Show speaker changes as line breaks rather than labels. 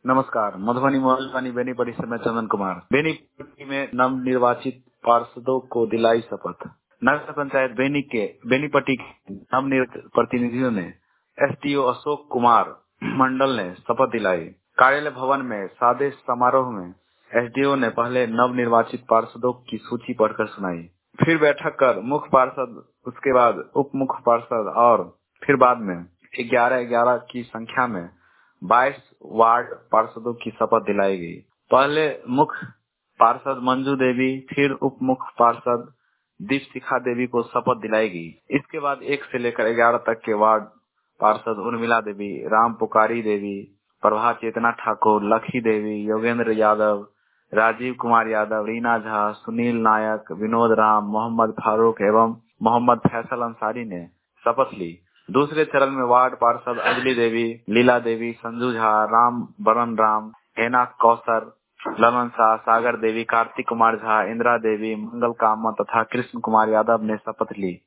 नमस्कार। मधुबनी मोहल्लानी बेनीपट्टी से मैं चंदन कुमार। बेनीपट्टी में नव निर्वाचित पार्षदों को दिलाई शपथ। नगर पंचायत बेनीपट्टी के नव निर्वाचित प्रतिनिधियों ने एसडीओ अशोक कुमार मंडल ने शपथ दिलाई। कार्यालय भवन में सादे समारोह में एसडीओ ने पहले नव निर्वाचित पार्षदों की सूची पढ़कर सुनाई, फिर बैठक कर मुख्य पार्षद, उसके बाद उप मुख्य पार्षद और फिर बाद में 11-11 की संख्या में 22 वार्ड पार्षदों की शपथ दिलाई गई। पहले मुख्य पार्षद मंजू देवी, फिर उप मुख्य पार्षद दीपशिखा देवी को शपथ दिलाई गई। इसके बाद 1 से लेकर 11 तक के वार्ड पार्षद उर्मिला देवी, राम पुकारी देवी, प्रभा चेतना ठाकुर, लखी देवी, योगेंद्र यादव, राजीव कुमार यादव, रीना झा, सुनील नायक, विनोद राम, मोहम्मद फारूक एवं मोहम्मद फैसल अंसारी ने शपथ ली। दूसरे चरण में वार्ड पार्षद अंजलि देवी, लीला देवी, संजू झा, राम बरन राम, हेना कौसर, ललन शाह, सागर देवी, कार्तिक कुमार झा, इंदिरा देवी, मंगल कामत तथा कृष्ण कुमार यादव ने शपथ ली।